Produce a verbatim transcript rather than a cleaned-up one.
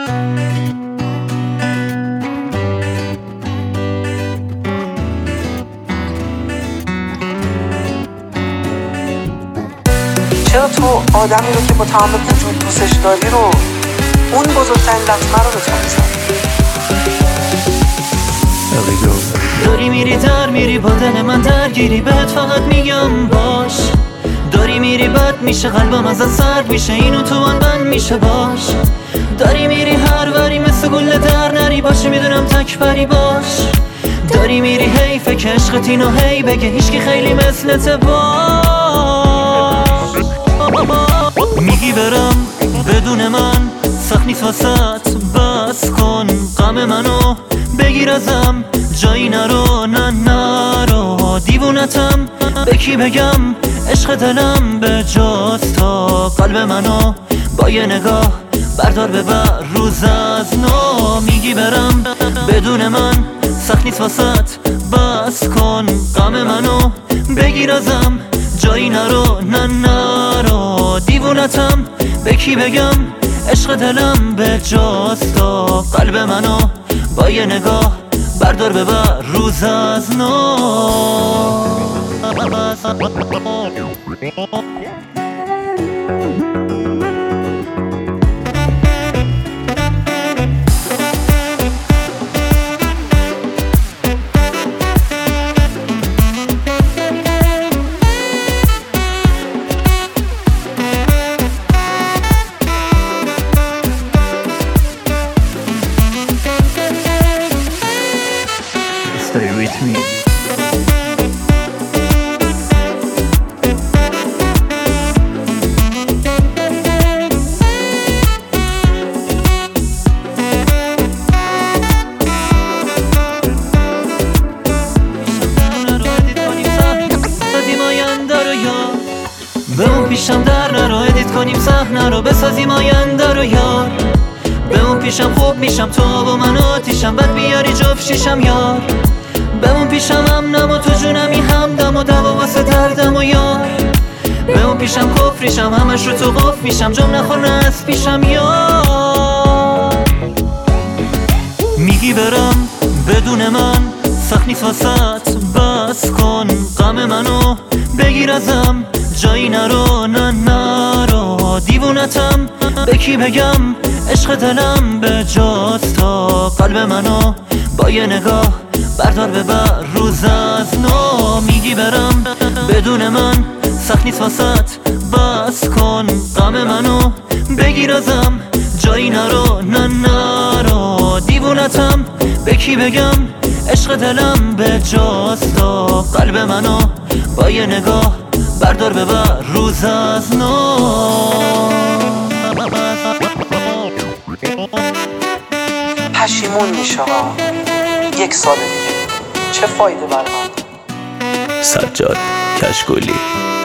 چرا تو آدمی رو که با تمام وجود دوستش داری رو اون بزرگترین لطمه رو به تو میزنی؟ داری میری در میری با دل من درگیری، بهت فقط میگم باش. داری میری بد میشه قلبم ازت سرد میشه، اینو تو من بند میشه باش. داری میری هر وری مثل گله در نری، باشه میدونم تک پری باش. داری میری حیفه که عشقت اینو هی بگه هیچکی خیلی مثلت باش. میگی برم بدون من سخت نیست واسط، بس کن غم منو بگیر ازم، جایی نرو نه نرو. دیوونتم به کی بگم عشق دلم به جاست، تا قلب منو با یه نگاه بردار ببر روز از نو. میگی برم بدون من سخت نیست واسط، بس کن غم منو بگیر ازم، جایی نرو نه نرو. دیوونتم به کی بگم عشق دلم به جاست، تا قلب منو با یه نگاه بردار ببر روز از نو. Stay with me. به اون پیشم در نرو ادیت کنیم صحنه رو، بسازیم آینده رو یار. به اون پیشم خوب میشم تو با من آتیشم، بعد بیاری جفت شیشم یار. به اون پیشم امنم و تو جونمی همدم و دوا واسه دردم و یار. به اون پیشم کفریشم همش رو تو قف میشم، جام نخور نه از پیشم یار. میگی برم بدون من سخت نیست واسط، بس کن غم منو بگیر ازم، جایی نرو نه نرو. دیوونتم به کی بگم عشق دلم به جاست، تا قلب منو با یه نگاه بردار ببر روز از نو. میگی برم بدون من سخت نیست واسط، بس کن غم منو بگیر ازم، جایی نرو نه نرو. دیوونتم به کی بگم عشق دلم به جاست، تا قلب منو با یه نگاه بردار ببر روز از نو. پشیمون میشه ها یک سال دیگه، چه فایده برام؟ سجاد کشکولی.